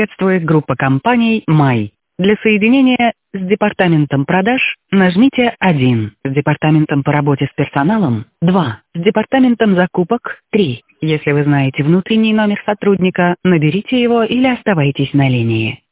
Приветствует группа компаний «Май». Для соединения с департаментом продаж нажмите 1, с департаментом по работе с персоналом 2, с департаментом закупок 3. Если вы знаете внутренний номер сотрудника, наберите его или оставайтесь на линии.